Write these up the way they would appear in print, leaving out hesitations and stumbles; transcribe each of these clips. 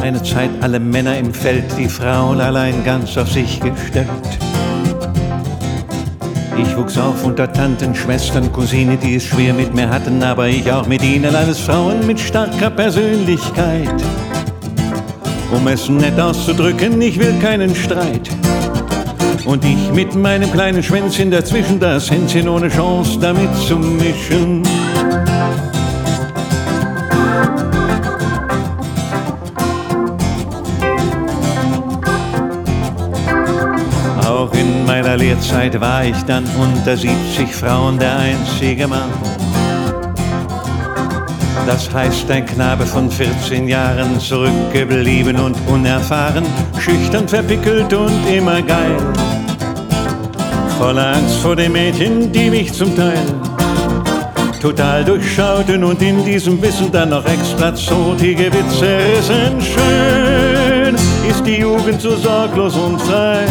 eine Zeit alle Männer im Feld, die Frauen allein ganz auf sich gestellt. Ich wuchs auf unter Tanten, Schwestern, Cousine, die es schwer mit mir hatten, aber ich auch mit ihnen, alles Frauen mit starker Persönlichkeit. Um es nett auszudrücken, ich will keinen Streit. Und ich mit meinem kleinen Schwänzchen dazwischen, das Händchen ohne Chance damit zu mischen. Auch in meiner Lehrzeit war ich dann unter 70 Frauen der einzige Mann. Das heißt, ein Knabe von 14 Jahren, zurückgeblieben und unerfahren, schüchtern, verpickelt und immer geil. Voller Angst vor den Mädchen, die mich zum Teil total durchschauten und in diesem Wissen dann noch extra zotige Witze rissen. Schön ist die Jugend so sorglos und frei.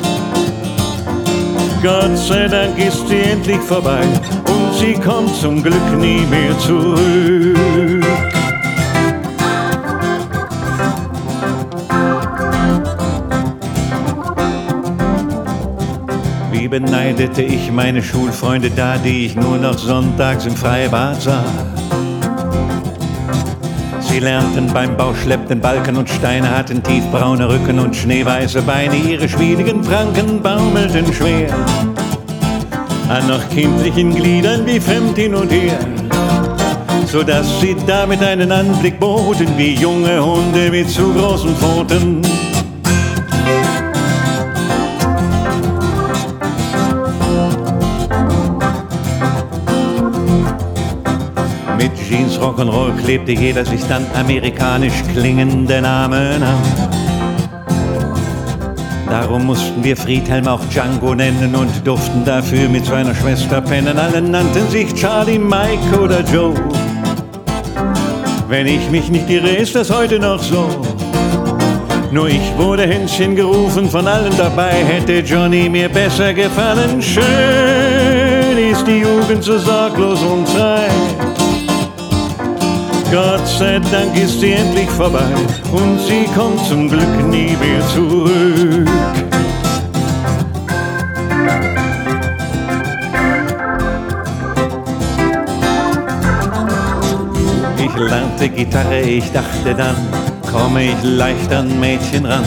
Gott sei Dank ist sie endlich vorbei und sie kommt zum Glück nie mehr zurück. Wie beneidete ich meine Schulfreunde da, die ich nur noch sonntags im Freibad sah. Sie lernten beim Bau, schleppten Balken und Steine, hatten tiefbraune Rücken und schneeweiße Beine. Ihre schwieligen Pranken baumelten schwer an noch kindlichen Gliedern wie fremd hin und her, sodass sie damit einen Anblick boten wie junge Hunde mit zu großen Pfoten. Mit Jeans, Rock'n'Roll klebte jeder sich dann amerikanisch klingende Namen an. Darum mussten wir Friedhelm auch Django nennen und durften dafür mit seiner Schwester pennen. Alle nannten sich Charlie, Mike oder Joe. Wenn ich mich nicht irre, ist das heute noch so. Nur ich wurde Hänschen gerufen, von allen dabei hätte Johnny mir besser gefallen. Schön ist die Jugend so sorglos und frei. Gott sei Dank ist sie endlich vorbei und sie kommt zum Glück nie mehr zurück. Ich lernte Gitarre, ich dachte dann, komme ich leicht an Mädchen ran.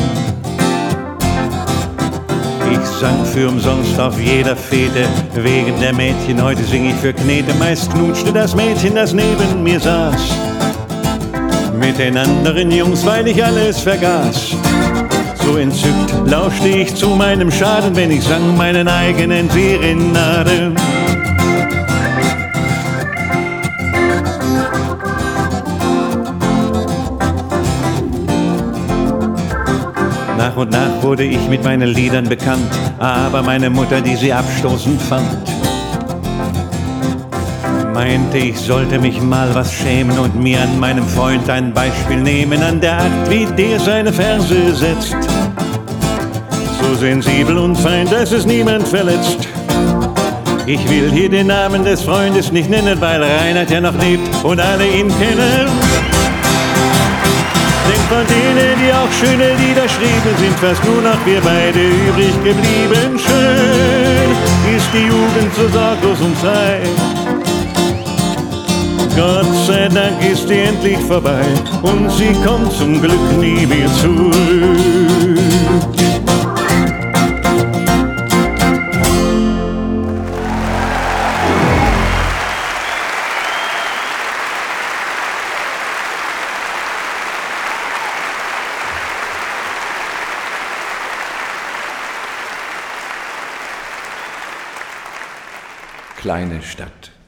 Ich sang für umsonst auf jeder Fete, wegen der Mädchen, heute sing ich für Knete. Meist knutschte das Mädchen, das neben mir saß, mit den anderen Jungs, weil ich alles vergaß. So entzückt lauschte ich zu meinem Schaden, wenn ich sang meinen eigenen Serenade. Nach und nach wurde ich mit meinen Liedern bekannt, aber meine Mutter, die sie abstoßend fand, meinte, ich sollte mich mal was schämen und mir an meinem Freund ein Beispiel nehmen, an der Art, wie der seine Verse setzt. So sensibel und fein, dass es niemand verletzt. Ich will hier den Namen des Freundes nicht nennen, weil Reinhard ja noch lebt und alle ihn kennen. Denn von denen, die auch schöne Lieder schrieben, sind fast nur noch wir beide übrig geblieben. Schön ist die Jugend so sorglos und frei. Gott sei Dank ist sie endlich vorbei und sie kommt zum Glück nie mehr zurück. Kleine Stadt.